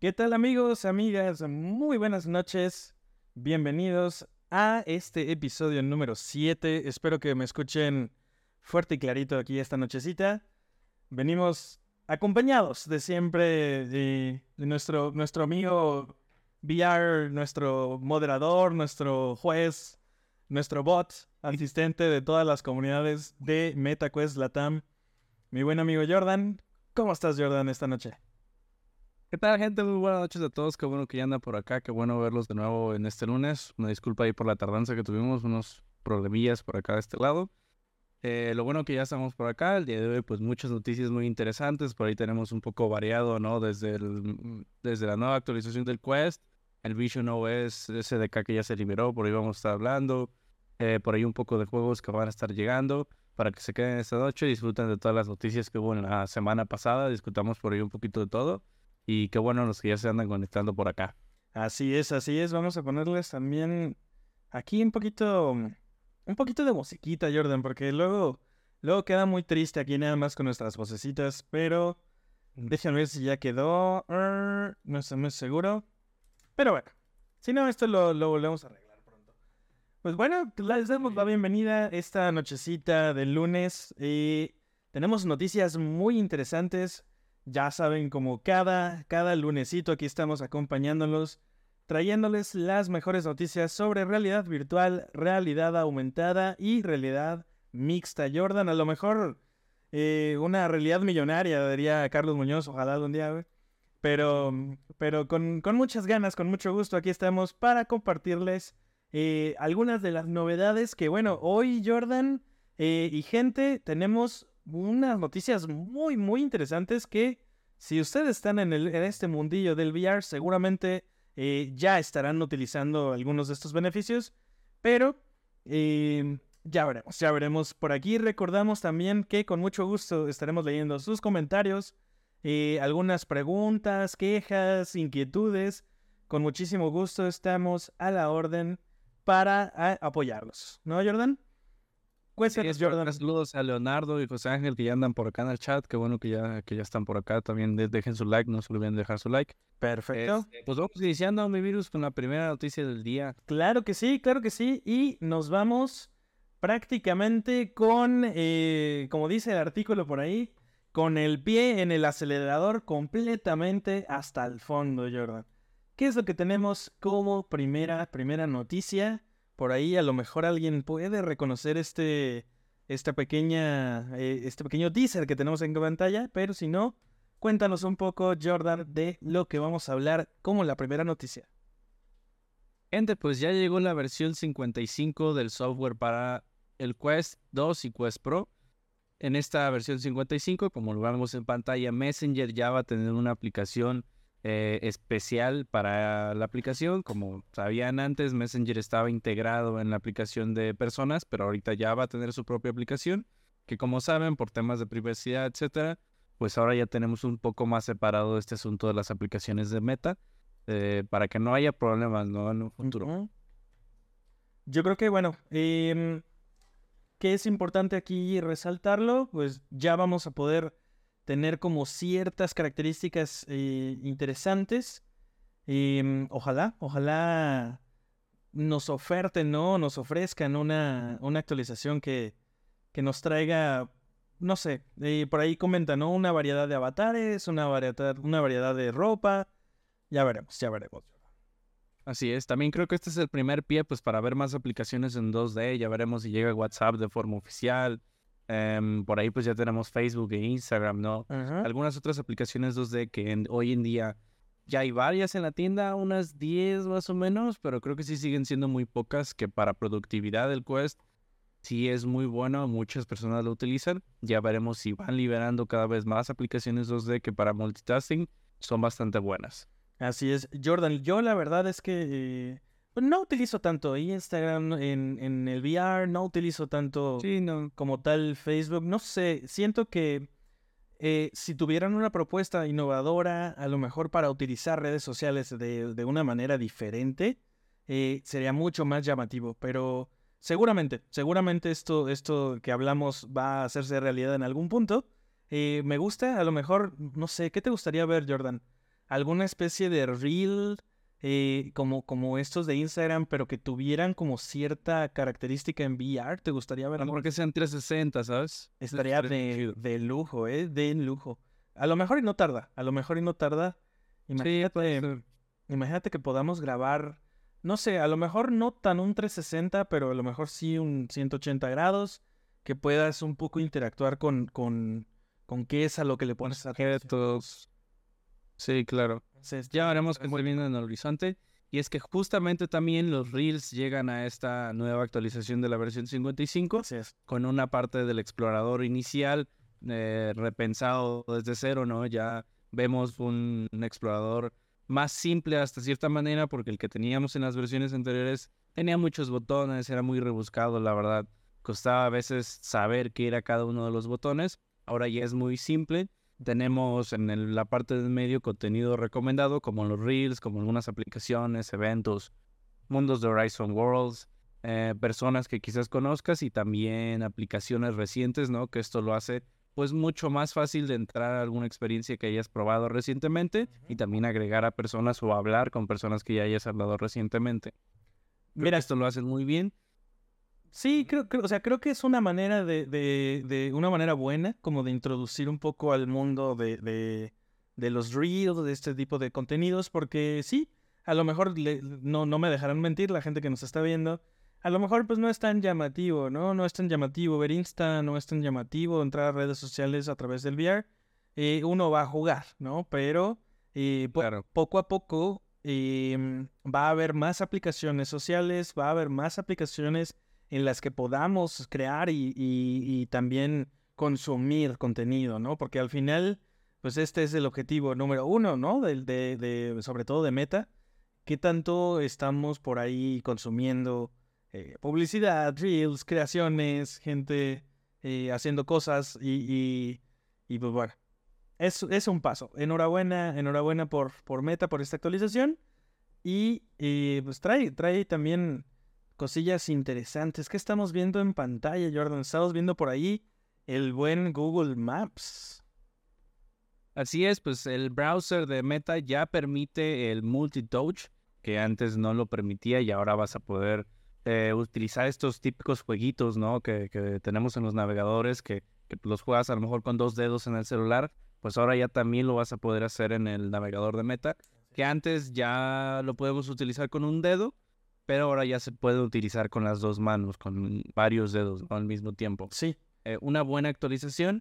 ¿Qué tal amigos, amigas? Muy buenas noches. Bienvenidos a este episodio número 7. Espero que me escuchen fuerte y clarito aquí esta nochecita. Venimos acompañados de siempre de nuestro amigo VR, nuestro moderador, nuestro juez, nuestro bot, asistente de todas las comunidades de MetaQuest Latam. Mi buen amigo Jordan. ¿Cómo estás, Jordan, esta noche? ¿Qué tal, gente? Muy buenas noches a todos. Qué bueno que ya andan por acá. Qué bueno verlos de nuevo en este lunes. Una disculpa ahí por la tardanza que tuvimos, unos problemillas por acá de este lado. Lo bueno que ya estamos por acá. El día de hoy, pues muchas noticias muy interesantes. Por ahí tenemos un poco variado, ¿no? Desde la nueva actualización del Quest, el Vision OS SDK que ya se liberó, por ahí vamos a estar hablando. Por ahí un poco de juegos que van a estar llegando para que se queden esta noche y disfruten de todas las noticias que hubo en la semana pasada. Discutamos por ahí un poquito de todo. Y qué bueno los que ya se andan conectando por acá. Así es, así es. Vamos a ponerles también aquí un poquito de musiquita, Jordan, porque luego queda muy triste aquí nada más con nuestras vocecitas, pero déjame ver si ya quedó. No estoy muy seguro. Pero bueno, si no, esto lo volvemos a arreglar pronto. Pues bueno, les damos la bienvenida esta nochecita del lunes. Tenemos noticias muy interesantes. Ya saben, como cada lunesito aquí estamos acompañándolos, trayéndoles las mejores noticias sobre realidad virtual, realidad aumentada y realidad mixta. Jordan, a lo mejor una realidad millonaria, diría Carlos Muñoz, ojalá algún día, güey. Pero con muchas ganas, con mucho gusto, aquí estamos para compartirles algunas de las novedades que, bueno, hoy Jordan y gente, tenemos unas noticias muy, muy interesantes que si ustedes están en este mundillo del VR, seguramente ya estarán utilizando algunos de estos beneficios, pero ya veremos. Por aquí recordamos también que con mucho gusto estaremos leyendo sus comentarios, algunas preguntas, quejas, inquietudes. Con muchísimo gusto estamos a la orden para apoyarlos, ¿no, Jordan? Cuéntanos, Jordan. Saludos a Leonardo y José Ángel que ya andan por acá en el chat. Qué bueno que ya están por acá. También dejen su like, no se olviden de dejar su like. Perfecto. Pues vamos iniciando, mi virus, con la primera noticia del día. Claro que sí, claro que sí. Y nos vamos prácticamente con, como dice el artículo por ahí, con el pie en el acelerador completamente hasta el fondo, Jordan. ¿Qué es lo que tenemos como primera noticia? Por ahí a lo mejor alguien puede reconocer este pequeño teaser que tenemos en pantalla, pero si no, cuéntanos un poco, Jordan, de lo que vamos a hablar como la primera noticia. Gente, pues ya llegó la versión 55 del software para el Quest 2 y Quest Pro. En esta versión 55, como lo vemos en pantalla, Messenger ya va a tener una aplicación especial para la aplicación. Como sabían antes, Messenger estaba integrado en la aplicación de personas, pero ahorita ya va a tener su propia aplicación, que como saben, por temas de privacidad, etcétera, pues ahora ya tenemos un poco más separado este asunto de las aplicaciones de Meta, para que no haya problemas, ¿no? En un futuro. Uh-huh. Yo creo que, bueno, que es importante aquí resaltarlo, pues ya vamos a poder tener como ciertas características interesantes. Ojalá nos oferten, ¿no? Nos ofrezcan una actualización que nos traiga, no sé, por ahí comentan, ¿no? Una variedad de avatares, una variedad de ropa. Ya veremos. Así es, también creo que este es el primer pie pues para ver más aplicaciones en 2D, ya veremos si llega WhatsApp de forma oficial, por ahí pues ya tenemos Facebook e Instagram, ¿no? Ajá. Algunas otras aplicaciones 2D que hoy en día ya hay varias en la tienda, unas 10 más o menos, pero creo que sí siguen siendo muy pocas, que para productividad del Quest sí es muy bueno, muchas personas lo utilizan, ya veremos si van liberando cada vez más aplicaciones 2D que para multitasking son bastante buenas. Así es, Jordan. Yo la verdad es que pues, no utilizo tanto Instagram en el VR, no utilizo tanto Sí, no. como tal Facebook. No sé, siento que si tuvieran una propuesta innovadora, a lo mejor para utilizar redes sociales de una manera diferente, sería mucho más llamativo. Pero seguramente esto que hablamos va a hacerse realidad en algún punto. Me gusta, a lo mejor, no sé, ¿qué te gustaría ver, Jordan? alguna especie de reel como estos de Instagram, pero que tuvieran como cierta característica en VR. ¿Te gustaría A ver? lo mejor que sean 360, ¿sabes? Estaría de lujo, de lujo. A lo mejor y no tarda, a lo mejor y no tarda. Sí, puede Imagínate, ser. imagínate que podamos grabar, no sé, a lo mejor no tan un 360, pero a lo mejor sí un 180 grados, que puedas un poco interactuar con qué es a lo que le pones atención. Objetos. Sí, claro. Entonces, Ya veremos que estaría esté muy viendo en el horizonte. Y es que justamente también los Reels llegan a esta nueva actualización de la versión 55 así es. con una parte del explorador inicial repensado desde cero, ¿no? Ya vemos un explorador más simple hasta cierta manera porque el que teníamos en las versiones anteriores tenía muchos botones, era muy rebuscado, la verdad. Costaba a veces saber qué era cada uno de los botones. Ahora ya es muy simple. Tenemos en la parte del medio contenido recomendado como los Reels, como algunas aplicaciones, eventos, mundos de Horizon Worlds, personas que quizás conozcas y también aplicaciones recientes, ¿no? Que esto lo hace pues mucho más fácil de entrar a alguna experiencia que hayas probado recientemente y también agregar a personas o hablar con personas que ya hayas hablado recientemente. Creo Mira, que esto lo hacen muy bien. sí, o sea, creo que es una manera de una manera buena, como de introducir un poco al mundo de los reels, de este tipo de contenidos, porque sí, a lo mejor no me dejarán mentir la gente que nos está viendo, a lo mejor pues no es tan llamativo, ¿no? No es tan llamativo ver Insta, no es tan llamativo entrar a redes sociales a través del VR. Uno va a jugar, ¿no? Pero Claro. poco a poco va a haber más aplicaciones sociales, va a haber más aplicaciones en las que podamos crear y también consumir contenido, ¿no? Porque al final, pues este es el objetivo número uno, ¿no? Sobre todo de Meta. ¿Qué tanto estamos por ahí consumiendo publicidad, reels, creaciones, gente haciendo cosas y pues bueno, es un paso. Enhorabuena por Meta, por esta actualización. Y pues trae también cosillas interesantes. ¿Qué estamos viendo en pantalla, Jordan? Estamos viendo por ahí el buen Google Maps. Así es, pues el browser de Meta ya permite el multi-touch, que antes no lo permitía y ahora vas a poder utilizar estos típicos jueguitos, ¿no? Que tenemos en los navegadores, que los juegas a lo mejor con 2 dedos en el celular, pues ahora ya también lo vas a poder hacer en el navegador de Meta, que antes ya lo podemos utilizar con un dedo, pero ahora ya se puede utilizar con las dos manos, con varios dedos, ¿no? Al mismo tiempo. Sí. Una buena actualización.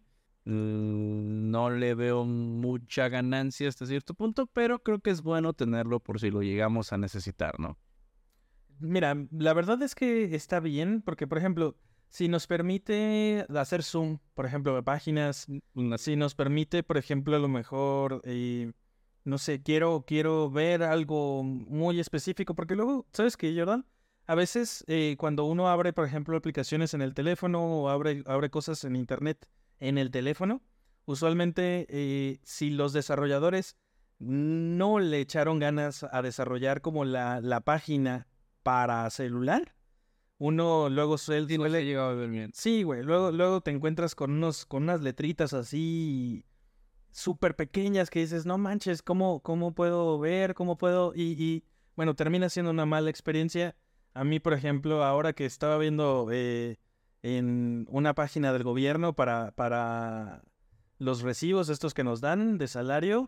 No le veo mucha ganancia hasta cierto punto, pero creo que es bueno tenerlo por si lo llegamos a necesitar, ¿no? Mira, la verdad es que está bien, porque por ejemplo, si nos permite hacer zoom, por ejemplo, de páginas, si nos permite, por ejemplo, a lo mejor, no sé, quiero ver algo muy específico, porque luego, ¿sabes qué, Jordan? A veces cuando uno abre, por ejemplo, aplicaciones en el teléfono o abre cosas en internet en el teléfono, usualmente si los desarrolladores no le echaron ganas a desarrollar como la página para celular, uno luego Sí, no se ha llegado a ver bien. Sí, güey, luego te encuentras con unas letritas así súper pequeñas que dices, no manches, ¿cómo puedo ver? ¿Cómo puedo? Bueno, termina siendo una mala experiencia. A mí, por ejemplo, ahora que estaba viendo en una página del gobierno para los recibos estos que nos dan de salario,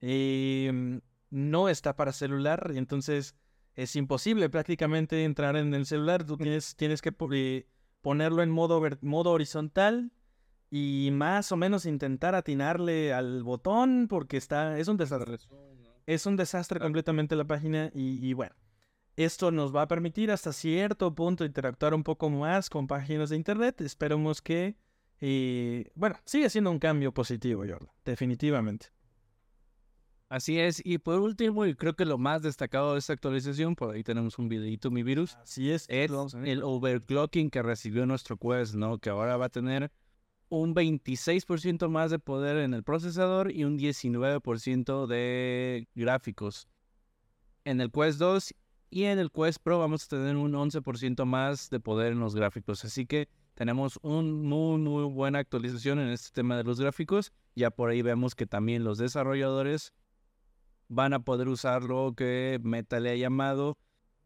no está para celular, y entonces es imposible prácticamente entrar en el celular. Tú tienes que ponerlo en modo horizontal y más o menos intentar atinarle al botón porque es un desastre. Es un desastre completamente la página y bueno, esto nos va a permitir hasta cierto punto interactuar un poco más con páginas de internet. Esperemos que, bueno, sigue siendo un cambio positivo, Jordan, definitivamente. Así es, y por último, y creo que lo más destacado de esta actualización, por ahí tenemos un videito, mi virus, Así es el overclocking que recibió nuestro Quest, ¿no? Que ahora va a tener un 26% más de poder en el procesador y un 19% de gráficos. En el Quest 2 y en el Quest Pro vamos a tener un 11% más de poder en los gráficos. Así que tenemos una muy buena actualización en este tema de los gráficos. Ya por ahí vemos que también los desarrolladores van a poder usar lo que Meta le ha llamado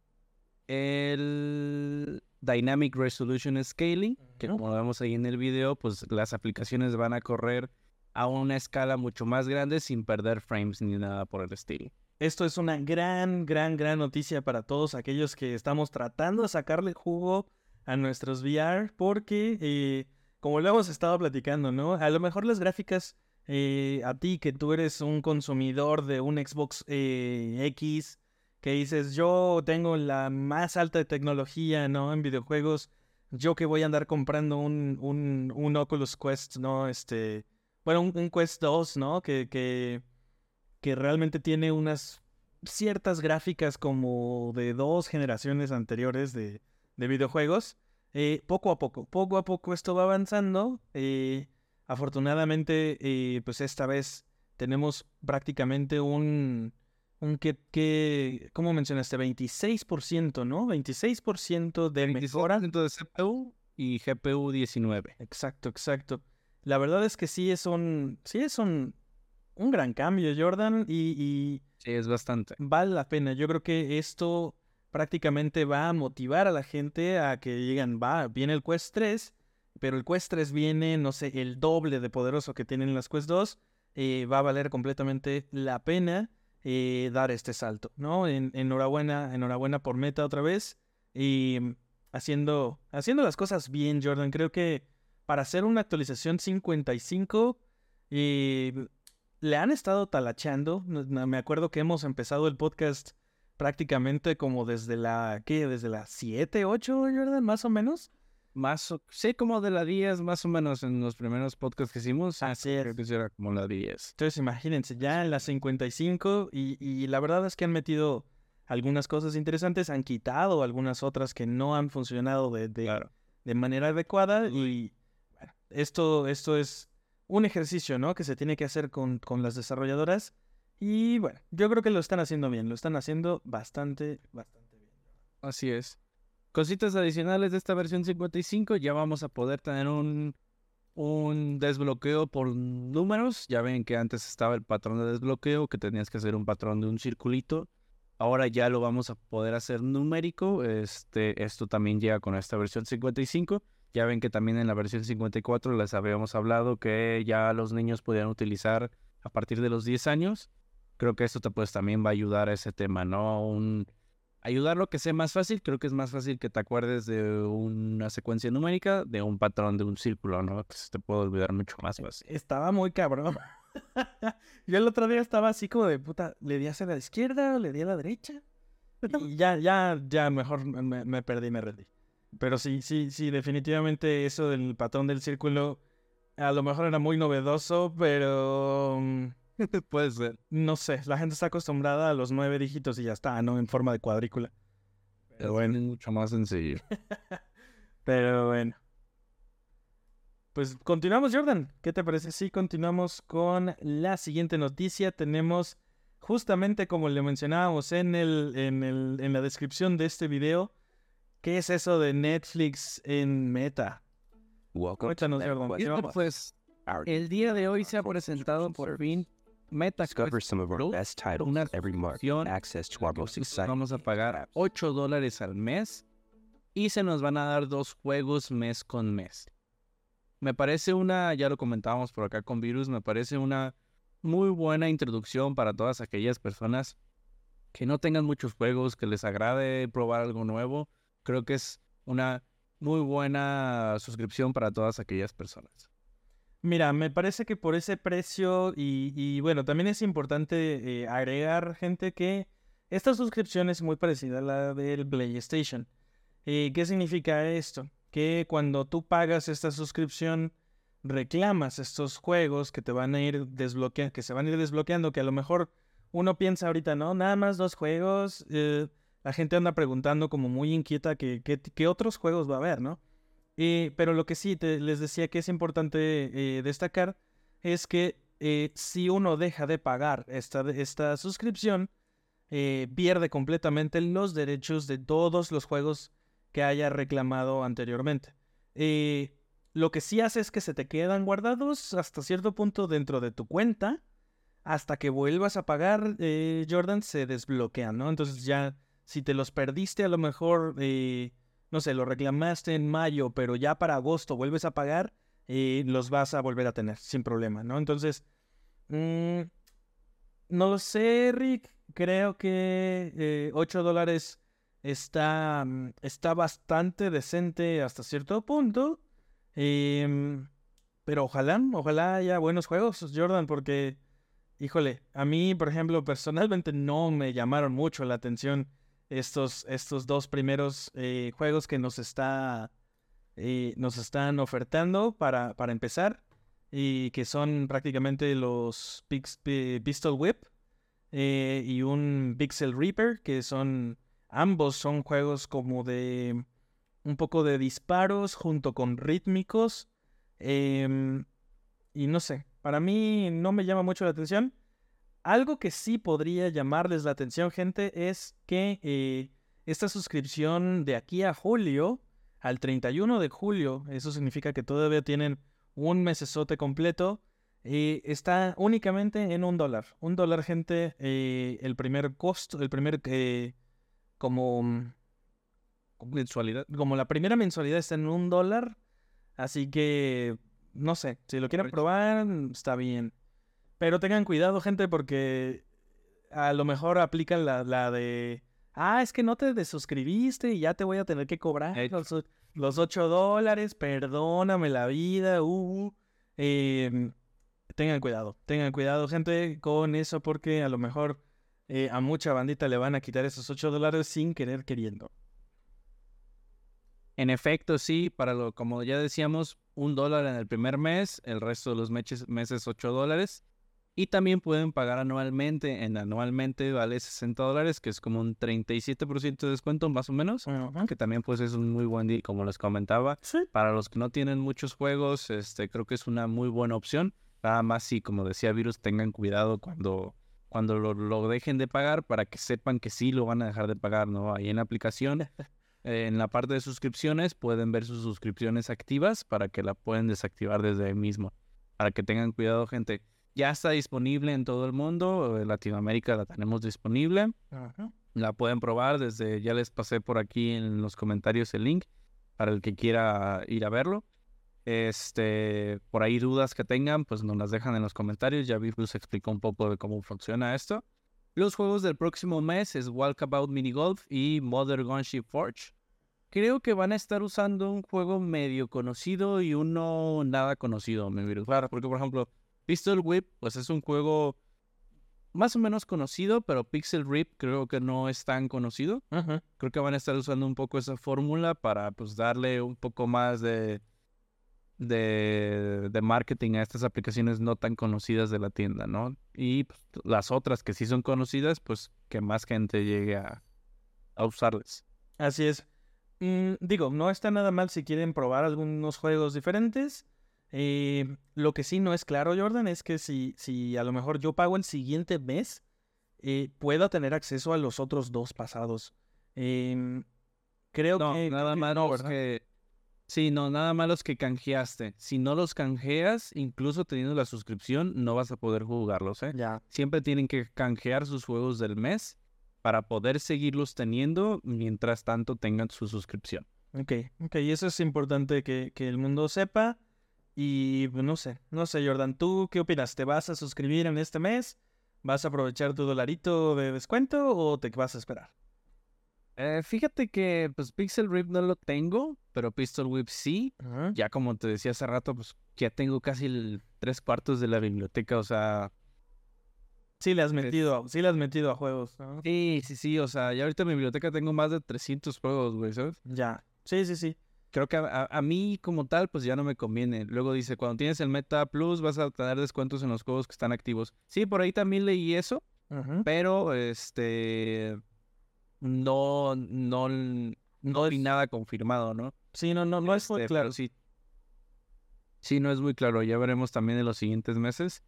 el Dynamic Resolution Scaling, que como lo vemos ahí en el video, pues las aplicaciones van a correr a una escala mucho más grande sin perder frames ni nada por el estilo. Esto es una gran noticia para todos aquellos que estamos tratando de sacarle jugo a nuestros VR, porque como lo hemos estado platicando, ¿no? A lo mejor las gráficas, a ti que tú eres un consumidor de un Xbox X, que dices, yo tengo la más alta tecnología, ¿no? En videojuegos, yo que voy a andar comprando un Oculus Quest, ¿no? Bueno, un Quest 2, ¿no? Que realmente tiene unas ciertas gráficas como de 2 generaciones anteriores de videojuegos. Poco a poco esto va avanzando. Afortunadamente, pues esta vez tenemos prácticamente ¿cómo mencionaste? 26%, ¿no? 26% de mejora. 26% de CPU y GPU 19. Exacto. La verdad es que sí es un gran cambio, Jordan, y Sí, es bastante. vale la pena. Yo creo que esto prácticamente va a motivar a la gente a que digan, viene el Quest 3, pero el Quest 3 viene, no sé, el doble de poderoso que tienen las Quest 2. Va a valer completamente la pena dar este salto, ¿no? Enhorabuena por Meta otra vez. Y haciendo las cosas bien, Jordan. Creo que para hacer una actualización 55, le han estado talachando. Me acuerdo que hemos empezado el podcast prácticamente como desde la 7, 8, Jordan, más o menos. Sí, como de la 10, más o menos, en los primeros podcasts que hicimos. Así es. Creo que sí era como la 10. Entonces imagínense, ya en la 55 y la verdad es que han metido algunas cosas interesantes, han quitado algunas otras que no han funcionado Claro. de manera adecuada y bueno, esto es un ejercicio, ¿no? Que se tiene que hacer con las desarrolladoras y bueno, yo creo que lo están haciendo bien, lo están haciendo bastante bien. Así es. Cositas adicionales de esta versión 55, ya vamos a poder tener un desbloqueo por números. Ya ven que antes estaba el patrón de desbloqueo, que tenías que hacer un patrón de un circulito. Ahora ya lo vamos a poder hacer numérico. Esto también llega con esta versión 55. Ya ven que también en la versión 54 les habíamos hablado que ya los niños podían utilizar a partir de los 10 años. Creo que esto pues también va a ayudar a ese tema, ¿no? Ayudarlo que sea más fácil. Creo que es más fácil que te acuerdes de una secuencia numérica, de un patrón de un círculo, ¿no? Pues te puedo olvidar mucho más fácil. Estaba muy cabrón. Yo el otro día estaba así como de puta, ¿le di hacia la izquierda o le di a la derecha? Y ya mejor me perdí, me rendí. Pero sí, definitivamente eso del patrón del círculo a lo mejor era muy novedoso, pero Puede ser. no sé, la gente está acostumbrada a los 9 dígitos y ya está, ¿no? En forma de cuadrícula. Pero bueno, es mucho más sencillo. Pero bueno. Pues continuamos, Jordan. ¿Qué te parece? Sí, continuamos con la siguiente noticia. Tenemos, justamente como le mencionábamos en la descripción de este video, ¿qué es eso de Netflix en Meta? Cuéntanos, Jordan. Pues el día de hoy se ha presentado por fin Meta Discover some of our best titles una every month. suscripción Access to our most exciting. Vamos a pagar $8 al mes y se nos van a dar 2 juegos mes con mes. Me parece ya lo comentábamos por acá con Virus, me parece una muy buena introducción para todas aquellas personas que no tengan muchos juegos, que les agrade probar algo nuevo. Creo que es una muy buena suscripción para todas aquellas personas. Mira, me parece que por ese precio y bueno, también es importante agregar, gente, que esta suscripción es muy parecida a la del PlayStation. ¿Qué significa esto? Que cuando tú pagas esta suscripción, reclamas estos juegos que te van a ir desbloqueando, que se van a ir desbloqueando, que a lo mejor uno piensa ahorita, ¿no? Nada más 2 juegos. La gente anda preguntando como muy inquieta qué otros juegos va a haber, ¿no? Pero lo que sí les decía que es importante destacar es que si uno deja de pagar esta suscripción, pierde completamente los derechos de todos los juegos que haya reclamado anteriormente. Lo que sí hace es que se te quedan guardados hasta cierto punto dentro de tu cuenta, hasta que vuelvas a pagar, Jordan, se desbloquean, ¿no? Entonces ya, si te los perdiste, a lo mejor, no sé, lo reclamaste en mayo, pero ya para agosto vuelves a pagar, los vas a volver a tener sin problema, ¿no? Entonces, no lo sé, Rick. Creo que $8 está bastante decente hasta cierto punto. Pero ojalá haya buenos juegos, Jordan, porque, híjole, a mí, por ejemplo, personalmente no me llamaron mucho la atención estos dos primeros juegos que nos están ofertando para empezar, y que son prácticamente los Pistol Whip y un Pixel Reaper, que ambos son juegos como de un poco de disparos junto con rítmicos. em, y no sé, para mí no me llama mucho la atención. Algo que sí podría llamarles la atención, gente, es que esta suscripción de aquí a julio, al 31 de julio, eso significa que todavía tienen un mesesote completo, está únicamente en $1. $1, gente, el primer costo, como, Mensualidad. como la primera mensualidad está en $1, así que, no sé, si lo quieren probar, está bien. Pero tengan cuidado, gente, porque a lo mejor aplican la de... es que no te desuscribiste y ya te voy a tener que cobrar los $8, perdóname la vida. Tengan cuidado, gente, con eso, porque a lo mejor a mucha bandita le van a quitar esos $8 sin querer queriendo. En efecto, sí, como ya decíamos, $1 en el primer mes, el resto de los meses $8. Y también pueden pagar anualmente. Anualmente vale $60, que es como un 37% de descuento más o menos. Que también pues es un muy buen día, como les comentaba. Sí. Para los que no tienen muchos juegos, creo que es una muy buena opción. Nada más si, como decía Virus, tengan cuidado cuando lo dejen de pagar, para que sepan que sí lo van a dejar de pagar, ¿no? Ahí en la aplicación, en la parte de suscripciones, pueden ver sus suscripciones activas para que la pueden desactivar desde ahí mismo. Para que tengan cuidado, gente. Ya está disponible en todo el mundo. En Latinoamérica la tenemos disponible. Ajá. La pueden probar ya les pasé por aquí en los comentarios el link para el que quiera ir a verlo. Por ahí dudas que tengan, pues nos las dejan en los comentarios. Ya Virus explicó un poco de cómo funciona esto. Los juegos del próximo mes es Walkabout Mini Golf y Modern Gunship Forge. Creo que van a estar usando un juego medio conocido y uno nada conocido, mi Virus. Claro, porque por ejemplo, Pistol Whip, pues es un juego más o menos conocido, pero Pixel Rip creo que no es tan conocido. Ajá. Creo que van a estar usando un poco esa fórmula para pues darle un poco más de marketing a estas aplicaciones no tan conocidas de la tienda, ¿no? Y pues, las otras que sí son conocidas, pues que más gente llegue a usarles. Así es. Digo, no está nada mal si quieren probar algunos juegos diferentes. Lo que sí no es claro, Jordan, es que si a lo mejor yo pago el siguiente mes, pueda tener acceso a los otros dos pasados. Creo que... nada más no, los ¿verdad? que... Sí, no, nada más los que canjeaste. Si no los canjeas, incluso teniendo la suscripción, no vas a poder jugarlos, ¿eh? Ya. Siempre tienen que canjear sus juegos del mes para poder seguirlos teniendo mientras tanto tengan su suscripción. Ok, y eso es importante que el mundo sepa. Y pues, no sé, Jordan, ¿tú qué opinas? ¿Te vas a suscribir en este mes? ¿Vas a aprovechar tu $1 de descuento o te vas a esperar? Fíjate que pues Pixel Rip no lo tengo, pero Pistol Whip sí. Ajá. Ya como te decía hace rato, pues ya tengo casi 3/4 de la biblioteca, o sea... Sí le has metido a juegos, ¿no? Sí, o sea, ya ahorita en mi biblioteca tengo más de 300 juegos, güey, ¿sabes? Ya, sí. Creo que a mí como tal, pues ya no me conviene. Luego dice, cuando tienes el Meta Plus vas a tener descuentos en los juegos que están activos. Sí, por ahí también leí eso, Ajá. pero no vi nada confirmado, ¿no? Sí, no es muy claro. Pero sí, no es muy claro. Ya veremos también en los siguientes meses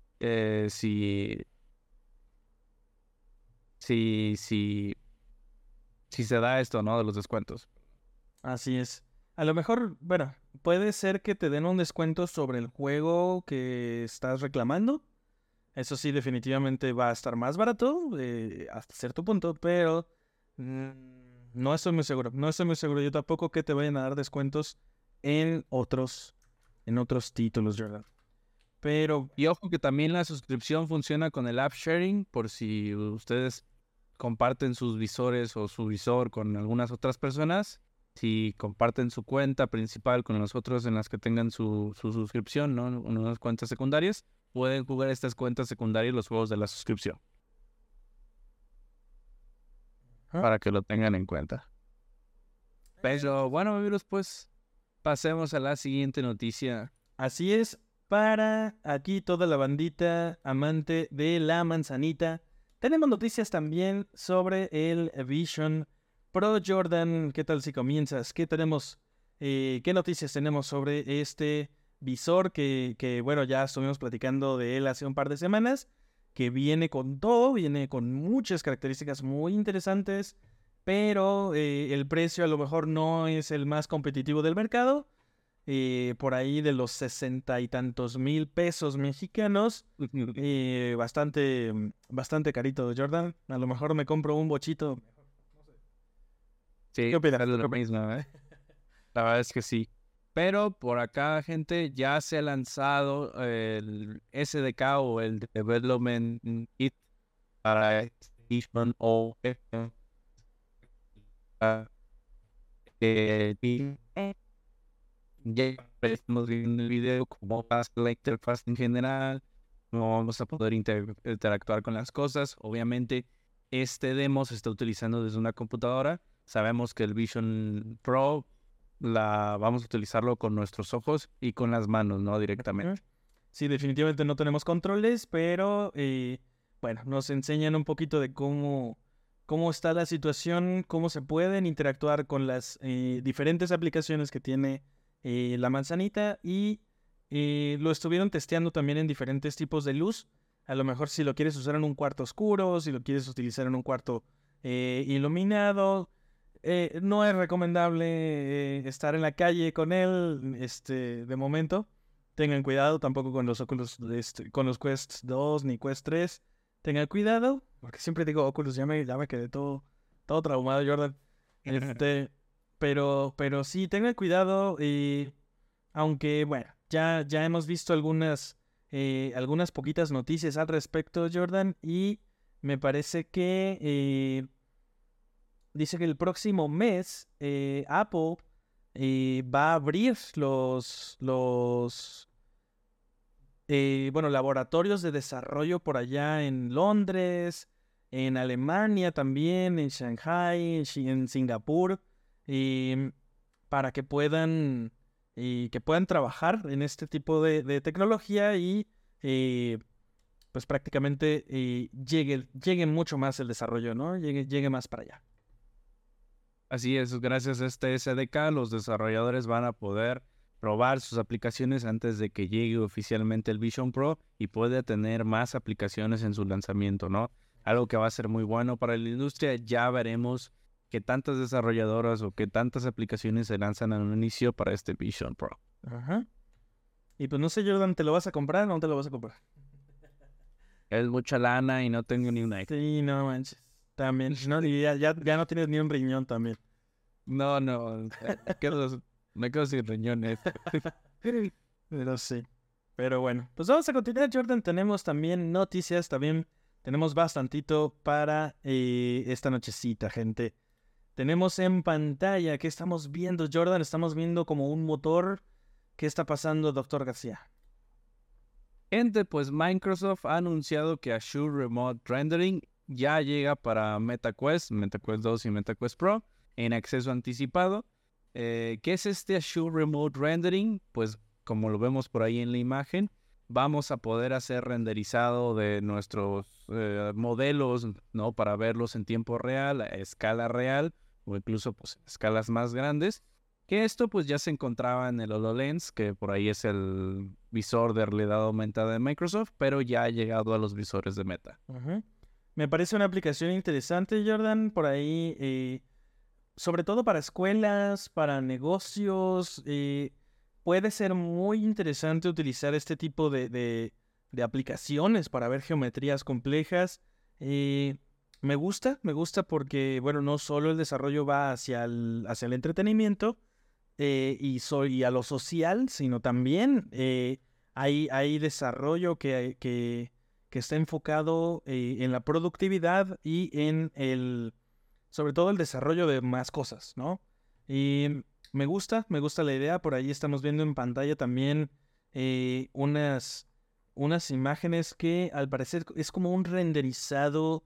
si se da esto, ¿no? De los descuentos. Así es. A lo mejor, bueno, puede ser que te den un descuento sobre el juego que estás reclamando. Eso sí, definitivamente va a estar más barato hasta cierto punto, pero no estoy muy seguro. No estoy muy seguro yo tampoco que te vayan a dar descuentos en otros títulos, Jordan. Pero Y ojo que también la suscripción funciona con el app sharing, por si ustedes comparten sus visores o su visor con algunas otras personas. Si comparten su cuenta principal con los otros en las que tengan su suscripción, ¿no? Unas cuentas secundarias, pueden jugar estas cuentas secundarias los juegos de la suscripción. Para que lo tengan en cuenta. Pero bueno, amigos, pues pasemos a la siguiente noticia. así es, para aquí toda la bandita amante de la manzanita. Tenemos noticias también sobre el Vision Pro, Jordan. ¿Qué tal si comienzas? ¿Qué noticias tenemos sobre este visor que bueno, ya estuvimos platicando de él hace un par de semanas, que viene con todo, viene con muchas características muy interesantes, pero el precio a lo mejor no es el más competitivo del mercado, por ahí de los 60 y tantos mil pesos mexicanos, bastante carito, Jordan. A lo mejor me compro un bochito. Sí, ¿Qué opinas? es lo mismo, ¿eh? La verdad es que sí. Pero por acá, gente, ya se ha lanzado el SDK o el Development Kit para Vision o ya estamos viendo el video, cómo va a ser la interfaz en general, cómo vamos a poder interactuar con las cosas. Obviamente, este demo se está utilizando desde una computadora. Sabemos que el Vision Pro vamos a utilizarlo con nuestros ojos y con las manos, ¿no? Directamente. Sí, definitivamente no tenemos controles, pero bueno, nos enseñan un poquito de cómo está la situación, cómo se pueden interactuar con las diferentes aplicaciones que tiene la manzanita, y lo estuvieron testeando también en diferentes tipos de luz. A lo mejor si lo quieres usar en un cuarto oscuro, si lo quieres utilizar en un cuarto iluminado. No es recomendable estar en la calle con él de momento. Tengan cuidado tampoco con los Oculus, con los Quest 2 ni Quest 3. Tengan cuidado, porque siempre digo Oculus, ya me quedé todo traumado, Jordan. Pero sí, tengan cuidado. Aunque, bueno, ya hemos visto algunas poquitas noticias al respecto, Jordan, y me parece que dice que el próximo mes Apple va a abrir los laboratorios de desarrollo por allá en Londres, en Alemania también, en Shanghai, en Singapur, para que puedan trabajar en este tipo de tecnología y pues prácticamente llegue mucho más el desarrollo, ¿no? Llegue más para allá. Así es, gracias a este SDK, los desarrolladores van a poder probar sus aplicaciones antes de que llegue oficialmente el Vision Pro y pueda tener más aplicaciones en su lanzamiento, ¿no? Algo que va a ser muy bueno para la industria. Ya veremos qué tantas desarrolladoras o qué tantas aplicaciones se lanzan al inicio para este Vision Pro. Ajá. Y pues no sé, Jordan, ¿te lo vas a comprar o no te lo vas a comprar? Es mucha lana y no tengo ni una. Sí, no manches. También, ¿no? Y ya no tienes ni un riñón también. No, me quedo sin riñones. Pero sí. Pero bueno, pues vamos a continuar, Jordan. Tenemos también noticias, también tenemos bastantito para esta nochecita, gente. Tenemos en pantalla, ¿qué estamos viendo, Jordan? Estamos viendo como un motor. ¿Qué está pasando, Dr. García? Gente, pues Microsoft ha anunciado que Azure Remote Rendering ya llega para MetaQuest 2 y MetaQuest Pro en acceso anticipado. ¿Qué es este Azure Remote Rendering? Pues como lo vemos por ahí en la imagen, vamos a poder hacer renderizado de nuestros modelos, ¿no? Para verlos en tiempo real, a escala real o incluso pues en escalas más grandes. Que esto pues ya se encontraba en el HoloLens, que por ahí es el visor de realidad aumentada de Microsoft, pero ya ha llegado a los visores de Meta. Uh-huh. Me parece una aplicación interesante, Jordan, por ahí, sobre todo para escuelas, para negocios. Puede ser muy interesante utilizar este tipo de de aplicaciones para ver geometrías complejas. Me gusta porque, bueno, no solo el desarrollo va hacia el entretenimiento y a lo social, sino también hay desarrollo que está enfocado en la productividad y sobre todo el desarrollo de más cosas, ¿no? Y me gusta la idea. Por ahí estamos viendo en pantalla también unas imágenes que al parecer es como un renderizado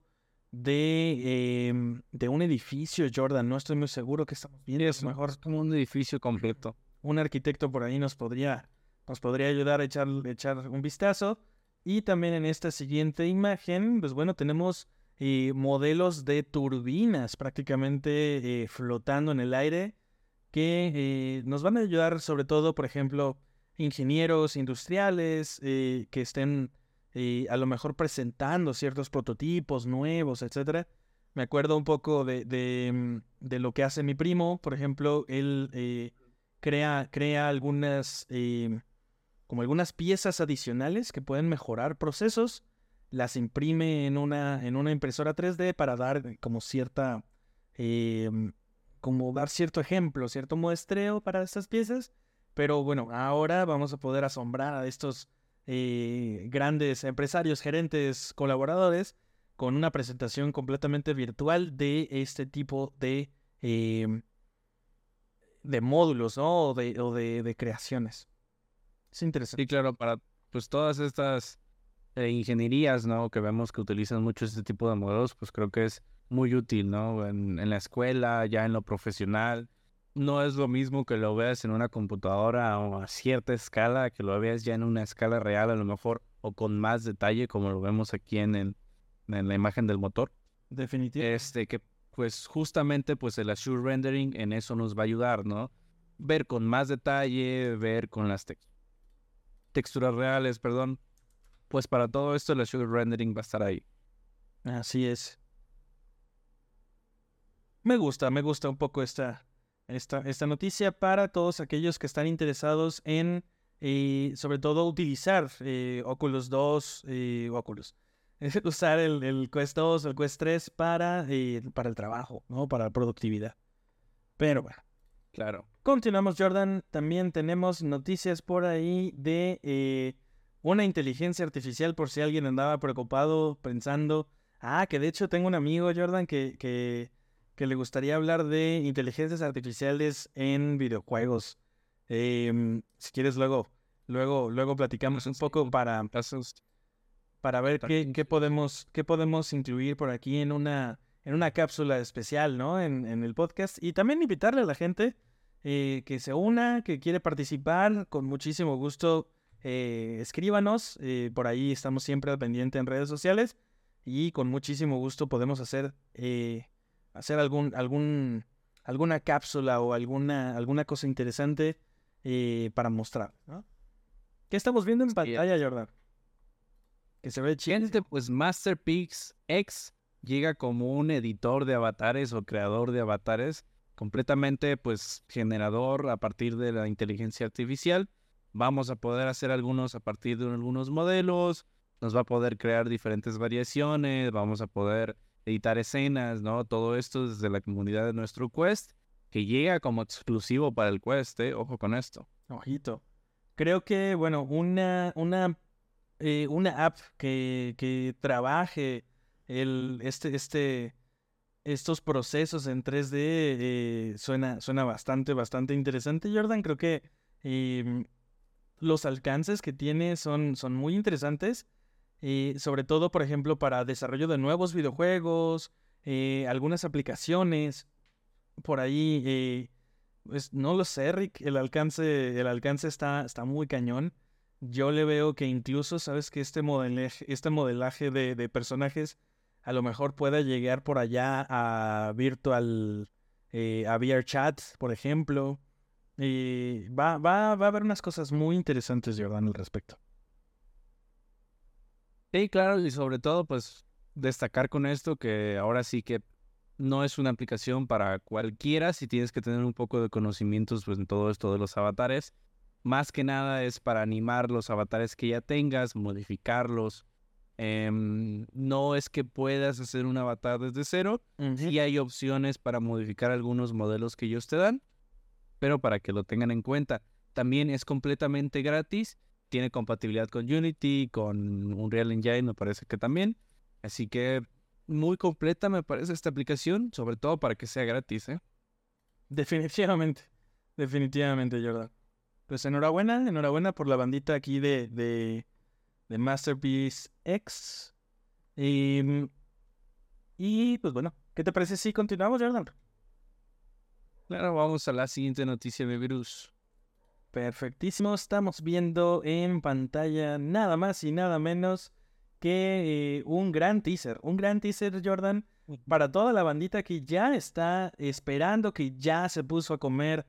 de un edificio, Jordan. No estoy muy seguro que estamos viendo. Es mejor como un edificio completo. Un arquitecto por ahí nos podría ayudar a echar un vistazo. Y también en esta siguiente imagen, pues bueno, tenemos modelos de turbinas prácticamente flotando en el aire que nos van a ayudar sobre todo, por ejemplo, ingenieros industriales que estén a lo mejor presentando ciertos prototipos nuevos, etcétera. Me acuerdo un poco de lo que hace mi primo. Por ejemplo, él crea algunas como algunas piezas adicionales que pueden mejorar procesos, las imprime en una impresora 3D para dar como como dar cierto ejemplo, cierto muestreo para estas piezas. Pero bueno, ahora vamos a poder asombrar a estos grandes empresarios, gerentes, colaboradores con una presentación completamente virtual de este tipo de módulos, ¿no? O de creaciones. Es interesante. Sí, claro, para pues todas estas ingenierías, ¿no? Que vemos que utilizan mucho este tipo de modelos, pues creo que es muy útil, ¿no? En la escuela, ya en lo profesional. No es lo mismo que lo veas en una computadora o a cierta escala, que lo veas ya en una escala real a lo mejor, o con más detalle, como lo vemos aquí en la imagen del motor. Definitivamente. Que pues justamente pues el Azure Rendering en eso nos va a ayudar, ¿no? Ver con más detalle, ver con las texturas reales, perdón. Pues para todo esto el Azure Rendering va a estar ahí. Así es. Me gusta un poco esta noticia para todos aquellos que están interesados en, sobre todo, utilizar Oculus 2, Oculus. Usar el Quest 2 o el Quest 3 para el trabajo, ¿no? Para la productividad. Pero bueno. Claro. Continuamos, Jordan. También tenemos noticias por ahí de una inteligencia artificial, por si alguien andaba preocupado pensando. Que de hecho tengo un amigo, Jordan, que le gustaría hablar de inteligencias artificiales en videojuegos. Si quieres, luego platicamos un poco para ver qué podemos incluir por aquí en una cápsula especial, ¿no? En el podcast. Y también invitarle a la gente que se una, que quiere participar, con muchísimo gusto. Escríbanos. Por ahí estamos siempre al pendiente en redes sociales. Y con muchísimo gusto podemos hacer alguna cápsula o alguna cosa interesante para mostrar, ¿no? ¿Qué estamos viendo en pantalla, Jordan? Que se ve chido. Pues Masterpix X llega como un editor de avatares o creador de avatares completamente pues generador a partir de la inteligencia artificial. Vamos a poder hacer algunos a partir de algunos modelos, nos va a poder crear diferentes variaciones, vamos a poder editar escenas, ¿no? Todo esto desde la comunidad de nuestro Quest, que llega como exclusivo para el Quest, ojo con esto. Ojito. Creo que, bueno, una app que trabaje estos procesos en 3D suena bastante interesante, Jordan. Creo que los alcances que tiene son muy interesantes. Sobre todo, por ejemplo, para desarrollo de nuevos videojuegos, algunas aplicaciones. Por ahí, pues, no lo sé, Rick, el alcance está muy cañón. Yo le veo que incluso, sabes, que este modelaje de personajes a lo mejor pueda llegar por allá a a VRChat, por ejemplo. Va a haber unas cosas muy interesantes, Jordan, al respecto. Sí, claro, y sobre todo, pues, destacar con esto que ahora sí que no es una aplicación para cualquiera, si tienes que tener un poco de conocimientos pues, en todo esto de los avatares. Más que nada es para animar los avatares que ya tengas, modificarlos. No es que puedas hacer un avatar desde cero. Sí hay opciones para modificar algunos modelos que ellos te dan, pero para que lo tengan en cuenta. También es completamente gratis. Tiene compatibilidad con Unity, con Unreal Engine, me parece que también. Así que muy completa me parece esta aplicación, sobre todo para que sea gratis, ¿eh? Definitivamente, Jordan. Pues enhorabuena por la bandita aquí de Masterpiece X. Y pues bueno, ¿qué te parece si continuamos, Jordan? Claro, vamos a la siguiente noticia de virus. Perfectísimo, estamos viendo en pantalla nada más y nada menos que un gran teaser, Jordan, para toda la bandita que ya está esperando, que ya se puso a comer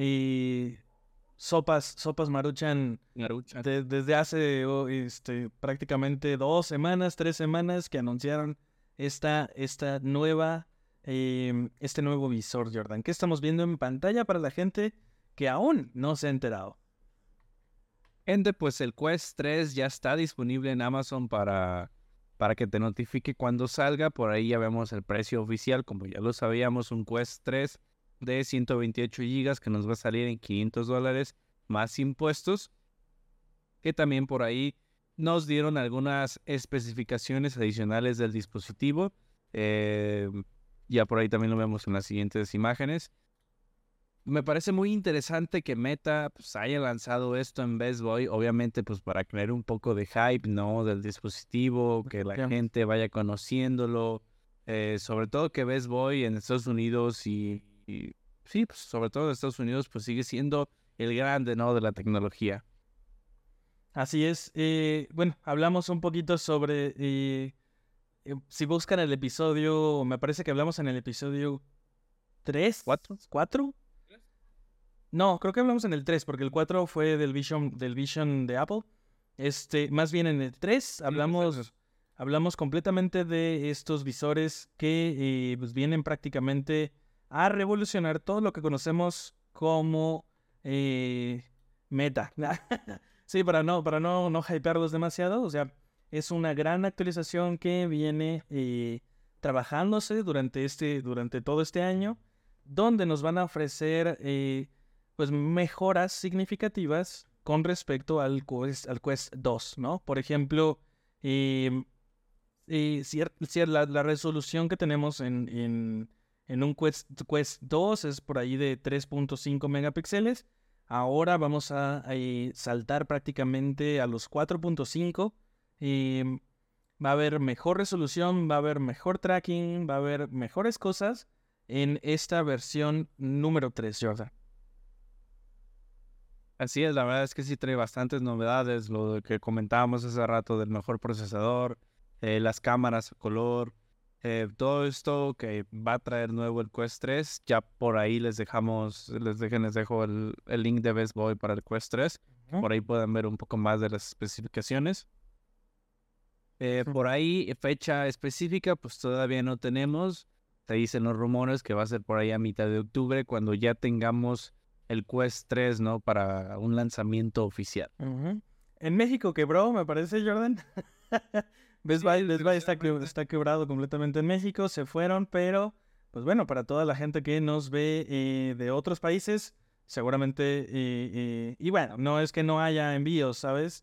sopas Maruchan desde hace prácticamente 2 semanas, 3 semanas que anunciaron esta nueva, este nuevo visor, Jordan. ¿Qué estamos viendo en pantalla para la gente que aún no se ha enterado? Gente, pues el Quest 3 ya está disponible en Amazon para que te notifique cuando salga. Por ahí ya vemos el precio oficial, como ya lo sabíamos, un Quest 3 de 128 GB que nos va a salir en $500 más impuestos. Que también por ahí nos dieron algunas especificaciones adicionales del dispositivo. Ya por ahí también lo vemos en las siguientes imágenes. Me parece muy interesante que Meta pues, haya lanzado esto en Best Buy, obviamente pues para crear un poco de hype, ¿no? Del dispositivo, que la gente vaya conociéndolo, sobre todo que Best Buy en Estados Unidos y sí, pues sobre todo en Estados Unidos pues sigue siendo el grande, ¿no? De la tecnología. Así es. Bueno, hablamos un poquito sobre, si buscan el episodio, me parece que hablamos en el episodio 3, ¿4? No, creo que hablamos en el 3, porque el 4 fue del Vision de Apple. Más bien en el 3 hablamos completamente de estos visores que pues vienen prácticamente a revolucionar todo lo que conocemos como Meta. Sí, para no hypearlos demasiado. O sea, es una gran actualización que viene trabajándose durante todo este año, donde nos van a ofrecer pues mejoras significativas con respecto al Quest 2, ¿no? Por ejemplo, la resolución que tenemos en un Quest 2 es por ahí de 3.5 megapíxeles. Ahora vamos a saltar prácticamente a los 4.5. Va a haber mejor resolución, va a haber mejor tracking, va a haber mejores cosas en esta versión número 3, Jordan. Así es, la verdad es que sí trae bastantes novedades, lo que comentábamos hace rato del mejor procesador, las cámaras a color, todo esto que va a traer nuevo el Quest 3. Ya por ahí les dejo el link de Best Buy para el Quest 3. Por ahí pueden ver un poco más de las especificaciones. Por ahí, fecha específica, pues todavía no tenemos. Se dicen los rumores que va a ser por ahí a mitad de octubre, cuando ya tengamos el Quest 3, ¿no? Para un lanzamiento oficial. En México quebró, me parece, Jordan. Best Buy está quebrado completamente en México, se fueron, pero pues bueno, para toda la gente que nos ve de otros países, seguramente, y bueno, no es que no haya envíos, ¿sabes?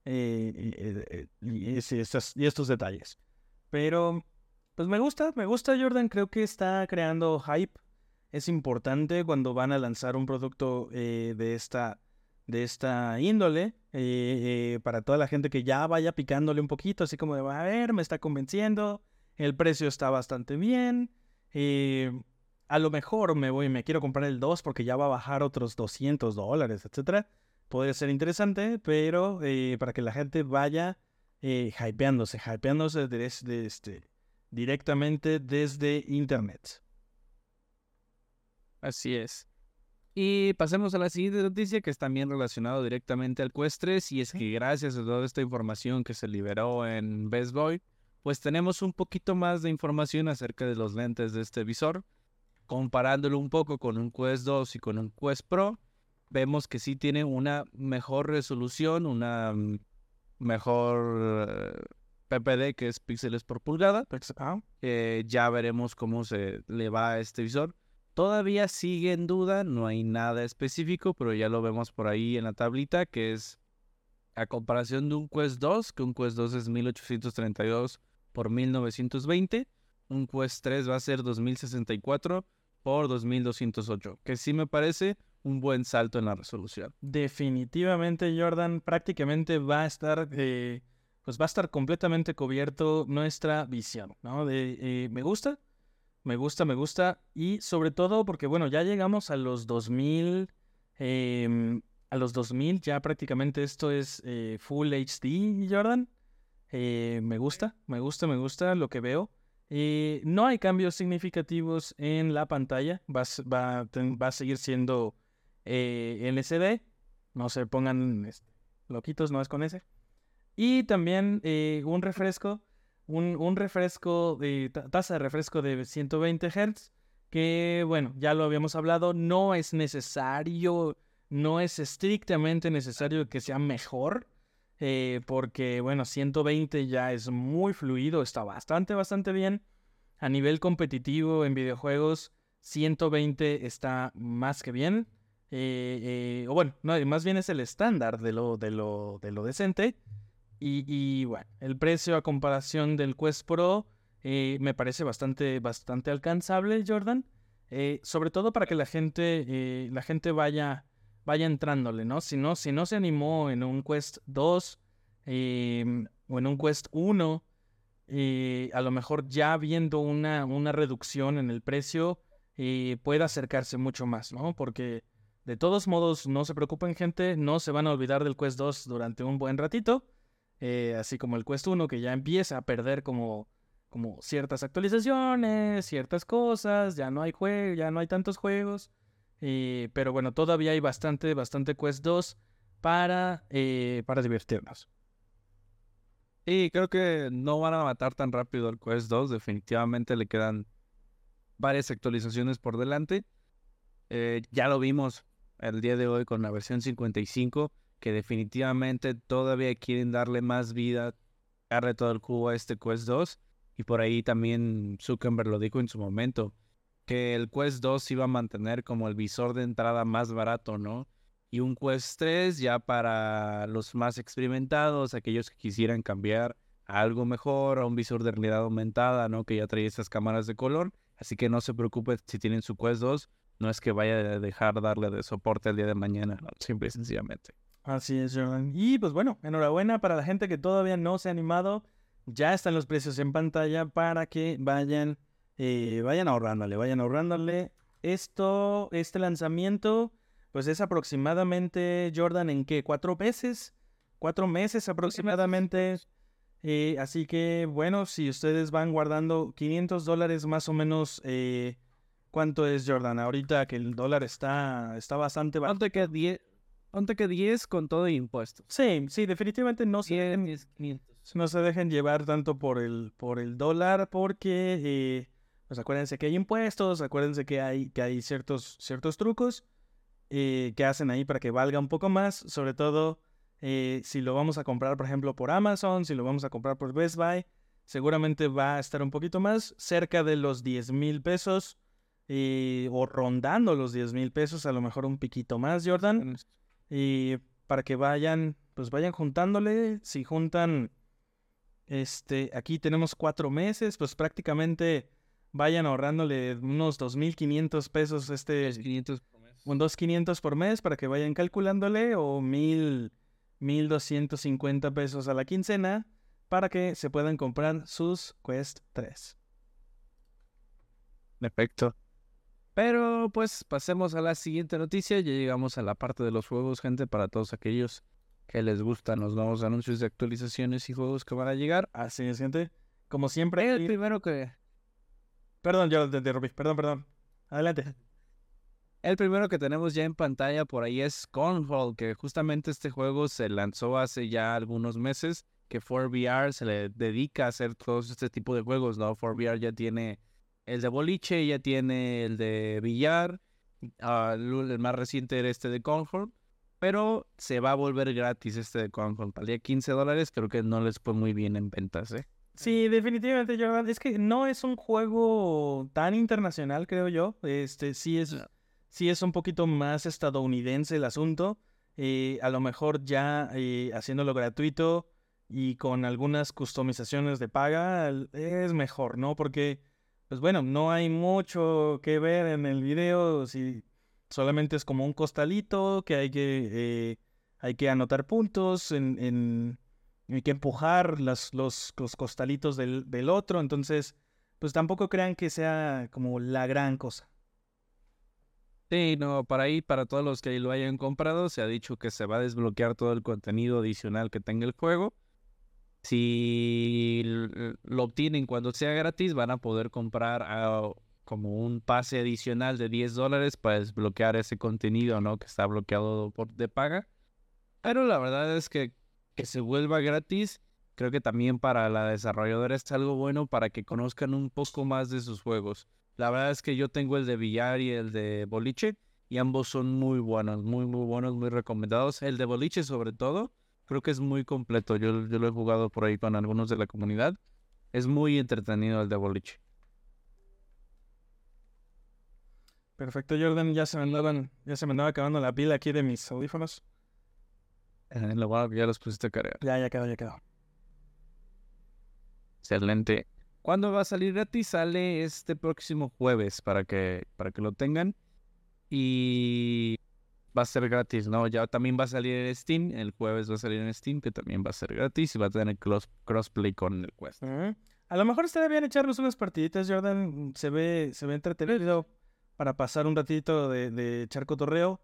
Y estos detalles. Pero pues me gusta, Jordan, creo que está creando hype. Es importante cuando van a lanzar un producto de esta índole, para toda la gente que ya vaya picándole un poquito, así como de, a ver, me está convenciendo, el precio está bastante bien, a lo mejor me quiero comprar el 2 porque ya va a bajar otros $200, etcétera. Podría ser interesante, pero para que la gente vaya hypeándose directamente desde internet. Así es. Y pasemos a la siguiente noticia, que es también relacionado directamente al Quest 3, y es que gracias a toda esta información que se liberó en Best Buy, pues tenemos un poquito más de información acerca de los lentes de este visor, comparándolo un poco con un Quest 2 y con un Quest Pro. vemos que sí tiene una mejor resolución, una mejor PPD, que es píxeles por pulgada. Ya veremos cómo se le va a este visor. Todavía sigue en duda, no hay nada específico, pero ya lo vemos por ahí en la tablita, que es a comparación de un Quest 2, que un Quest 2 es 1832 por 1920, un Quest 3 va a ser 2064 por 2208, que sí me parece un buen salto en la resolución. Definitivamente, Jordan, prácticamente va a estar, pues va a estar completamente cubierto nuestra visión, ¿no? Me gusta, me gusta, me gusta, y sobre todo porque, bueno, ya llegamos a los 2000, a los 2000 ya prácticamente esto es Full HD, Jordan. Me gusta, me gusta, me gusta lo que veo. No hay cambios significativos en la pantalla, va a seguir siendo LCD, no se pongan loquitos, no es con ese. Y también un refresco, un refresco de tasa de refresco de 120 Hz, que bueno, ya lo habíamos hablado, no es necesario, no es estrictamente necesario que sea mejor, porque bueno, 120 ya es muy fluido, está bastante bien. A nivel competitivo en videojuegos, 120 está más que bien. O bueno, no, más bien es el estándar de lo decente. Y bueno, el precio a comparación del Quest Pro me parece bastante alcanzable, Jordan. Sobre todo para que la gente vaya entrándole, ¿no? Si no se animó en un Quest 2 o en un Quest 1, a lo mejor ya viendo una reducción en el precio, puede acercarse mucho más, ¿no? Porque de todos modos, no se preocupen, gente, no se van a olvidar del Quest 2 durante un buen ratito. Así como el Quest 1, que ya empieza a perder como ciertas actualizaciones, ciertas cosas, ya no hay ya no hay tantos juegos. Pero bueno, todavía hay bastante Quest 2 para divertirnos. Y creo que no van a matar tan rápido al Quest 2, definitivamente le quedan varias actualizaciones por delante. Ya lo vimos el día de hoy con la versión 55, que definitivamente todavía quieren darle más vida, darle todo el jugo a este Quest 2. Y por ahí también Zuckerberg lo dijo en su momento, que el Quest 2 iba a mantener como el visor de entrada más barato, ¿no? Y un Quest 3 ya para los más experimentados, aquellos que quisieran cambiar a algo mejor, a un visor de realidad aumentada, ¿no? Que ya trae estas cámaras de color. Así que no se preocupe si tienen su Quest 2, no es que vaya a dejar darle de soporte el día de mañana, ¿no? Simple y sencillamente. Así es, Jordan. Y pues bueno, enhorabuena para la gente que todavía no se ha animado. Ya están los precios en pantalla para que vayan ahorrándole. Este lanzamiento, pues es aproximadamente, Jordan, ¿en qué? ¿4 meses? 4 meses aproximadamente. Así que, bueno, si ustedes van guardando $500 más o menos, ¿cuánto es, Jordan? Ahorita que el dólar está bastante bajo. Ponte que 10 con todo impuestos. Sí, definitivamente no se dejen llevar tanto por el dólar, porque pues acuérdense que hay impuestos, acuérdense que hay ciertos trucos que hacen ahí para que valga un poco más, sobre todo si lo vamos a comprar, por ejemplo, por Amazon, si lo vamos a comprar por Best Buy, seguramente va a estar un poquito más, cerca de los 10,000 pesos, o rondando los 10,000 pesos, a lo mejor un piquito más, Jordan. Y para que vayan juntándole. Si juntan, aquí tenemos 4 meses, pues prácticamente vayan ahorrándole unos 2,500 pesos, 500 por mes. Un 2,500 por mes para que vayan calculándole, o 1,250 pesos a la quincena para que se puedan comprar sus Quest 3. Perfecto. Pero pues pasemos a la siguiente noticia. Ya llegamos a la parte de los juegos, gente, para todos aquellos que les gustan los nuevos anuncios de actualizaciones y juegos que van a llegar. Así es, gente. Como siempre. El primero que... Perdón, yo te interrumpí. Perdón. Adelante. El primero que tenemos ya en pantalla por ahí es Control, que justamente este juego se lanzó hace ya algunos meses, que 4VR se le dedica a hacer todos este tipo de juegos, ¿no? 4VR ya tiene el de boliche, ya tiene el de billar, El más reciente era este de Concord, pero se va a volver gratis este de Concord. Valía $15, creo que no les fue muy bien en ventas, ¿eh? Sí, definitivamente, Jordan. Es que no es un juego tan internacional, creo yo. Sí es un poquito más estadounidense el asunto. A lo mejor ya haciéndolo gratuito y con algunas customizaciones de paga es mejor, ¿no? Porque, pues bueno, no hay mucho que ver en el video. Si solamente es como un costalito que hay que anotar puntos hay que empujar los costalitos del otro, entonces, pues tampoco crean que sea como la gran cosa. Sí, no, para todos los que lo hayan comprado, se ha dicho que se va a desbloquear todo el contenido adicional que tenga el juego. Si lo obtienen cuando sea gratis, van a poder comprar como un pase adicional de $10 para desbloquear ese contenido, ¿no? Que está bloqueado de paga. Pero la verdad es que se vuelva gratis, creo que también para la desarrolladora es algo bueno para que conozcan un poco más de sus juegos. La verdad es que yo tengo el de billar y el de boliche, y ambos son muy buenos, muy buenos, muy recomendados. El de boliche sobre todo, creo que es muy completo. Yo lo he jugado por ahí con algunos de la comunidad. Es muy entretenido el de boliche. Perfecto, Jordan, ya se me andaba acabando la pila aquí de mis audífonos. Lo bueno que ya los pusiste a cargar. Ya quedó. Excelente. ¿Cuándo va a salir gratis? Sale este próximo jueves para que lo tengan. Y va a ser gratis, ¿no? Ya también va a salir en Steam. El jueves va a salir en Steam, que también va a ser gratis. Y va a tener crossplay con el Quest. A lo mejor estaría bien echarnos unas partiditas, Jordan. Se ve entretenido para pasar un ratito de echar cotorreo.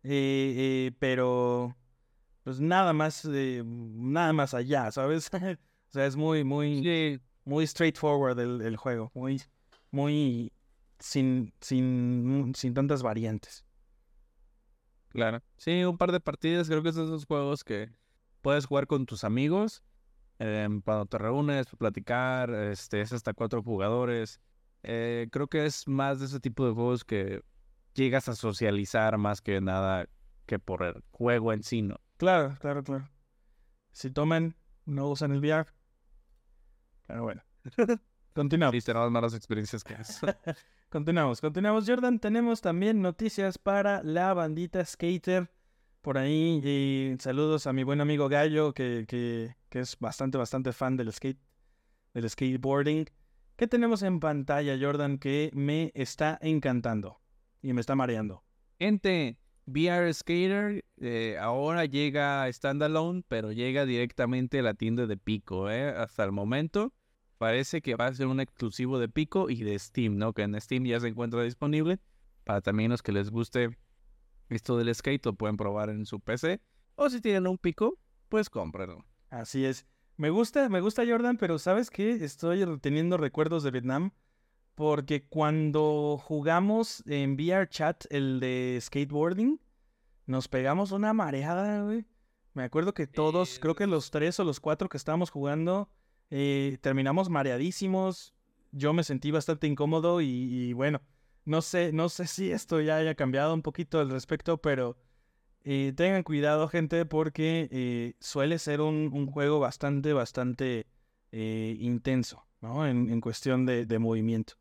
Pero pues nada más allá, ¿sabes? O sea, es muy straightforward el juego, muy sin tantas variantes. Claro. Sí, un par de partidas. Creo que son esos juegos que puedes jugar con tus amigos. Cuando te reúnes, platicar, es hasta 4 jugadores. Creo que es más de ese tipo de juegos que llegas a socializar más que nada que por el juego en sí, ¿no? Claro. Si toman, no usan el VR. Pero bueno. Continuamos. Sí, tenemos malas experiencias que eso. Continuamos, Jordan. Tenemos también noticias para la bandita skater. Por ahí, y saludos a mi buen amigo Gallo, que es bastante fan del skateboarding. ¿Qué tenemos en pantalla, Jordan, que me está encantando y me está mareando? Gente, VR Skater ahora llega a standalone, pero llega directamente a la tienda de Pico, hasta el momento. Parece que va a ser un exclusivo de Pico y de Steam, ¿no? Que en Steam ya se encuentra disponible. Para también los que les guste esto del skate, lo pueden probar en su PC. O si tienen un Pico, pues cómprenlo. Así es. Me gusta Jordan, pero ¿sabes qué? Estoy teniendo recuerdos de Vietnam. Porque cuando jugamos en VR Chat, el de skateboarding, nos pegamos una mareada, güey. Me acuerdo que todos, creo que los 3 o los 4 que estábamos jugando, terminamos mareadísimos. Yo me sentí bastante incómodo y bueno, no sé si esto ya haya cambiado un poquito al respecto, pero tengan cuidado, gente, porque suele ser un juego bastante intenso, ¿no? En cuestión de movimiento.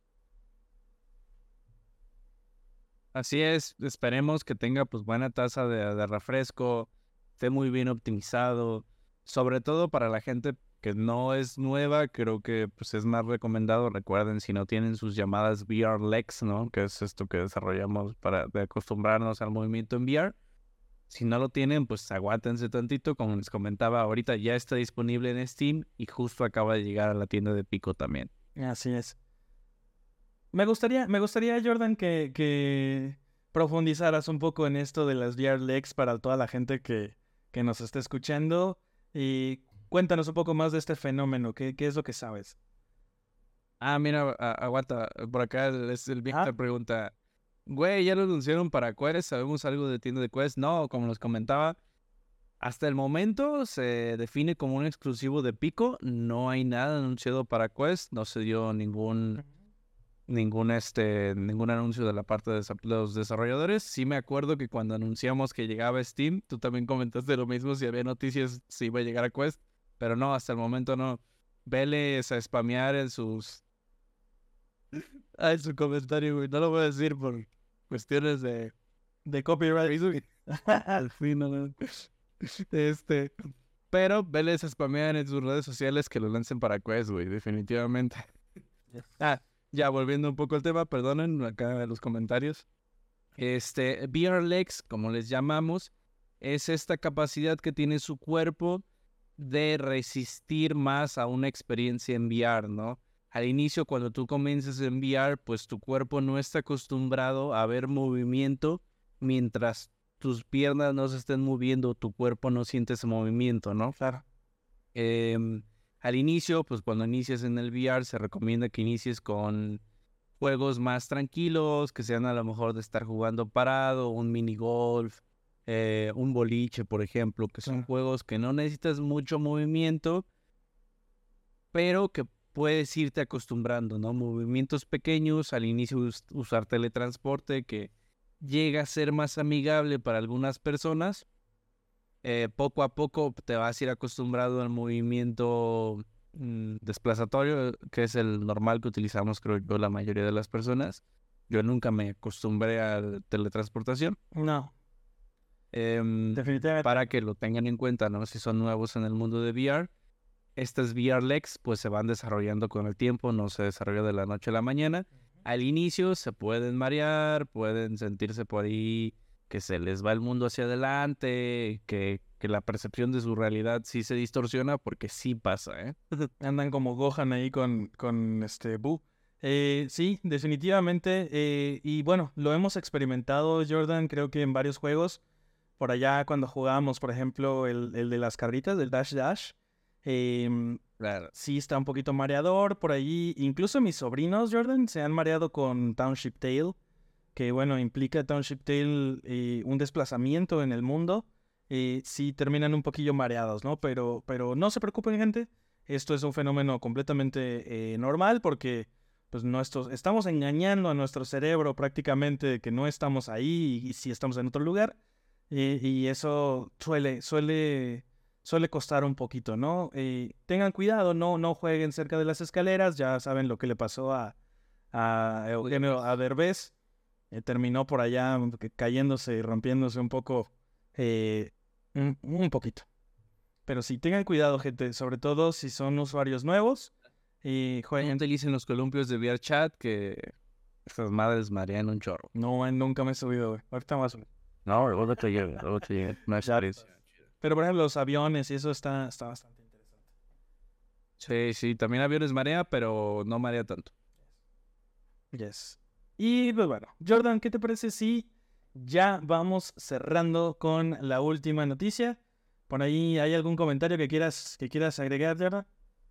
Así es, esperemos que tenga pues buena tasa de refresco, esté muy bien optimizado, sobre todo para la gente que no es nueva. Creo que pues es más recomendado. Recuerden, si no tienen sus llamadas VR Legs, ¿no? Que es esto que desarrollamos para acostumbrarnos al movimiento en VR. Si no lo tienen, pues aguántense tantito. Como les comentaba, ahorita ya está disponible en Steam y justo acaba de llegar a la tienda de Pico también. Así es. Me gustaría, Jordan, que profundizaras un poco en esto de las VR Legs para toda la gente que nos está escuchando. Y cuéntanos un poco más de este fenómeno. ¿Qué es lo que sabes? Mira, aguanta. Por acá el Víctor pregunta: güey, ¿ya lo anunciaron para Quest? ¿Sabemos algo de tienda de Quest? No, como les comentaba, hasta el momento se define como un exclusivo de Pico. No hay nada anunciado para Quest. No se dio ningún ningún anuncio de la parte de los desarrolladores. Sí me acuerdo que cuando anunciamos que llegaba Steam, tú también comentaste lo mismo, si había noticias si iba a llegar a Quest, pero no, hasta el momento no. Veles a spamear en sus... en su comentario, güey. No lo voy a decir por cuestiones de copyright. Sí, no. Pero veles a spamear en sus redes sociales que lo lancen para Quest, güey, definitivamente. Ya volviendo un poco al tema, perdonen acá en los comentarios. VR Legs, como les llamamos, es esta capacidad que tiene su cuerpo de resistir más a una experiencia en VR, ¿no? Al inicio, cuando tú comienzas en VR, pues tu cuerpo no está acostumbrado a ver movimiento mientras tus piernas no se estén moviendo, tu cuerpo no siente ese movimiento, ¿no? Claro. Al inicio, pues cuando inicias en el VR, se recomienda que inicies con juegos más tranquilos, que sean a lo mejor de estar jugando parado, un mini golf, un boliche, por ejemplo, que son juegos que no necesitas mucho movimiento, pero que puedes irte acostumbrando, ¿no? Movimientos pequeños, al inicio usar teletransporte, que llega a ser más amigable para algunas personas. Poco a poco te vas a ir acostumbrado al movimiento desplazatorio, que es el normal que utilizamos, creo yo, la mayoría de las personas. Yo nunca me acostumbré a la teletransportación. No. Definitivamente. Para que lo tengan en cuenta, ¿no? Si son nuevos en el mundo de VR. Estas VR Legs pues se van desarrollando con el tiempo, no se desarrolla de la noche a la mañana. Al inicio se pueden marear, pueden sentirse por ahí que se les va el mundo hacia adelante, que la percepción de su realidad sí se distorsiona, porque sí pasa, ¿eh? Andan como Gohan ahí con Boo. Sí, definitivamente. Y bueno, lo hemos experimentado, Jordan, creo que en varios juegos. Por allá cuando jugábamos, por ejemplo, el de las carritas, del Dash Dash. Claro. Sí está un poquito mareador por allí. Incluso mis sobrinos, Jordan, se han mareado con Township Tale, que bueno, implica Township Tale un desplazamiento en el mundo. Sí terminan un poquillo mareados, ¿no? Pero no se preocupen, gente. Esto es un fenómeno completamente normal porque pues estamos engañando a nuestro cerebro prácticamente de que no estamos ahí y sí estamos en otro lugar. Y eso suele costar un poquito, ¿no? Tengan cuidado, no jueguen cerca de las escaleras. Ya saben lo que le pasó a Eugenio Derbez. Terminó por allá cayéndose y rompiéndose un poco, un poquito. Pero sí, tengan cuidado, gente, sobre todo si son usuarios nuevos. No utilicen los columpios de VRChat, que estas madres marean un chorro. No, nunca me he subido, güey. Ahorita más. No, luego te llega. No es Pero por ejemplo, los aviones y eso está bastante interesante. Sí, también aviones marea, pero no marea tanto. Yes. Y pues bueno, Jordan, ¿qué te parece si ya vamos cerrando con la última noticia? Por ahí, ¿hay algún comentario que quieras agregar, Jordan?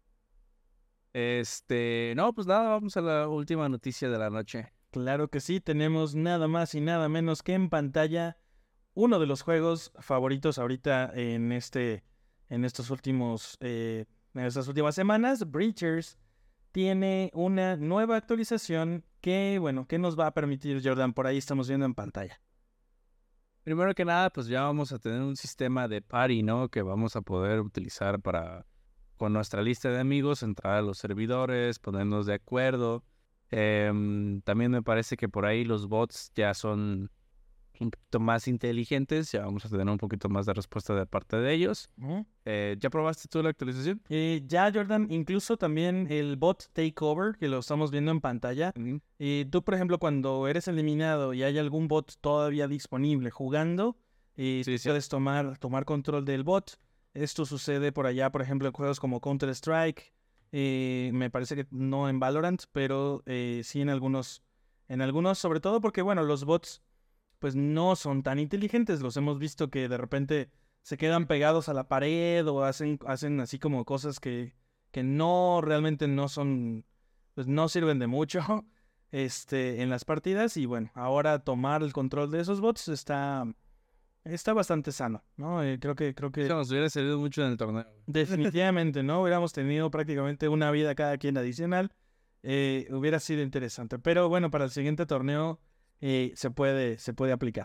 No, pues nada, vamos a la última noticia de la noche. Claro que sí, tenemos nada más y nada menos que en pantalla uno de los juegos favoritos ahorita en estas últimas semanas. Breachers tiene una nueva actualización que nos va a permitir, Jordan, por ahí estamos viendo en pantalla. Primero que nada, pues ya vamos a tener un sistema de party, ¿no? Que vamos a poder utilizar con nuestra lista de amigos, entrar a los servidores, ponernos de acuerdo. También me parece que por ahí los bots ya son un poquito más inteligentes, ya vamos a tener un poquito más de respuesta de parte de ellos. ¿Ya probaste tú la actualización? Ya, Jordan, incluso también el bot Takeover, que lo estamos viendo en pantalla. Tú, por ejemplo, cuando eres eliminado y hay algún bot todavía disponible jugando, puedes tomar control del bot. Esto sucede por allá, por ejemplo, en juegos como Counter-Strike. Me parece que no en Valorant, pero sí en algunos, sobre todo porque, bueno, los bots pues no son tan inteligentes. Los hemos visto que de repente se quedan pegados a la pared o hacen así como cosas que no realmente no son, pues no sirven de mucho en las partidas. Y bueno, ahora tomar el control de esos bots está bastante sano, ¿no? Creo que Eso nos hubiera servido mucho en el torneo. Definitivamente, ¿no? Hubiéramos tenido prácticamente una vida cada quien adicional. hubiera sido interesante. Pero bueno, para el siguiente torneo se puede aplicar.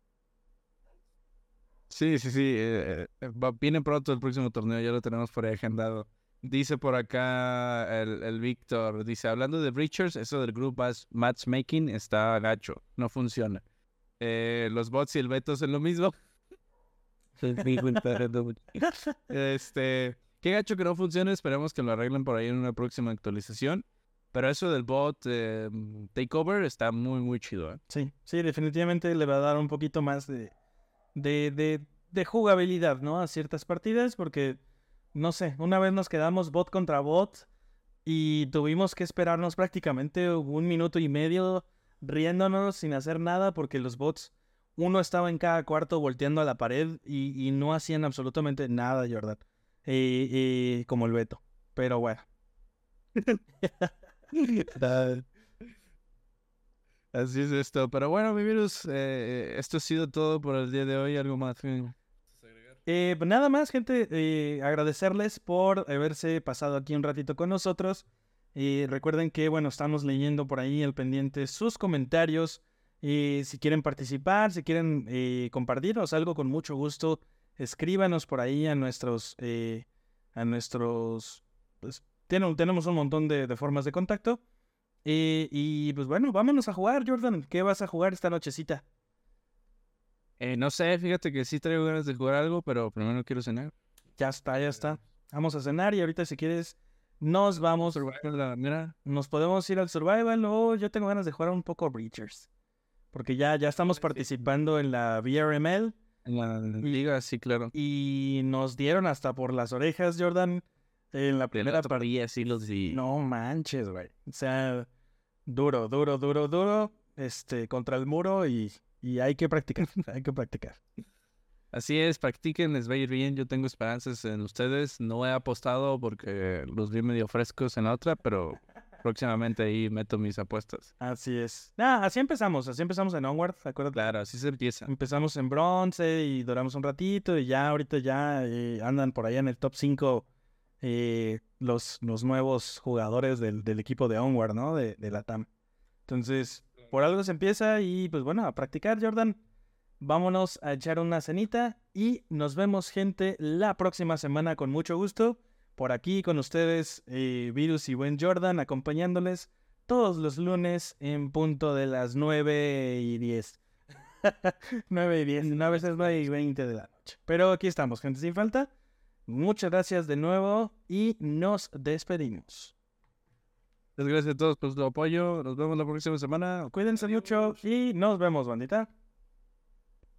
Sí. Viene pronto el próximo torneo, ya lo tenemos por ahí agendado. Dice por acá el Víctor, dice, hablando de Breachers, eso del group matchmaking está gacho, no funciona. Los bots y el Beto son lo mismo. Qué gacho que no funcione, esperemos que lo arreglen por ahí en una próxima actualización. Pero eso del bot takeover está muy, muy chido, ¿eh? Sí, definitivamente le va a dar un poquito más de jugabilidad, ¿no? A ciertas partidas, porque, no sé, una vez nos quedamos bot contra bot y tuvimos que esperarnos prácticamente 1 minuto y medio riéndonos sin hacer nada porque los bots, uno estaba en cada cuarto volteando a la pared y no hacían absolutamente nada, Jordan. Como el Beto. Pero bueno. Así es esto. Pero bueno, mi virus, esto ha sido todo por el día de hoy. ¿Algo más? Pues nada más, gente, agradecerles por haberse pasado aquí un ratito con nosotros. Recuerden que, bueno, estamos leyendo por ahí al pendiente sus comentarios. Si quieren participar, si quieren compartirnos algo, con mucho gusto, escríbanos por ahí a nuestros... pues, tenemos un montón de formas de contacto. Y pues bueno, vámonos a jugar, Jordan. ¿Qué vas a jugar esta nochecita? No sé, fíjate que sí traigo ganas de jugar algo, pero primero quiero cenar. Ya está. Vamos a cenar y ahorita si quieres nos vamos. Mira, Nos podemos ir al Survival o yo tengo ganas de jugar un poco Breachers. Porque ya estamos participando en la VRML. en la liga, sí, claro. Y nos dieron hasta por las orejas, Jordan, en la primera partida. Sí, los vi. No manches, güey. O sea, duro. Contra el muro y hay que practicar, hay que practicar. Así es, practiquen, les va a ir bien. Yo tengo esperanzas en ustedes. No he apostado porque los vi medio frescos en la otra, pero próximamente ahí meto mis apuestas. Así es. Así empezamos en Onward, acuérdate. Claro, así se empieza. Empezamos en bronce y duramos un ratito y ya ahorita ya andan por allá en el top 5 los nuevos jugadores del equipo de Onward, ¿no? De la TAM. Entonces, por algo se empieza y pues bueno, a practicar, Jordan. Vámonos a echar una cenita y nos vemos, gente, la próxima semana con mucho gusto. Por aquí con ustedes, Virus y buen Jordan, acompañándoles todos los lunes en punto de las 9:10. 9:10, a veces 9:20 de la noche. Pero aquí estamos, gente, sin falta. Muchas gracias de nuevo y nos despedimos. Muchas gracias a todos por su apoyo. Nos vemos la próxima semana. Cuídense mucho y nos vemos, bandita.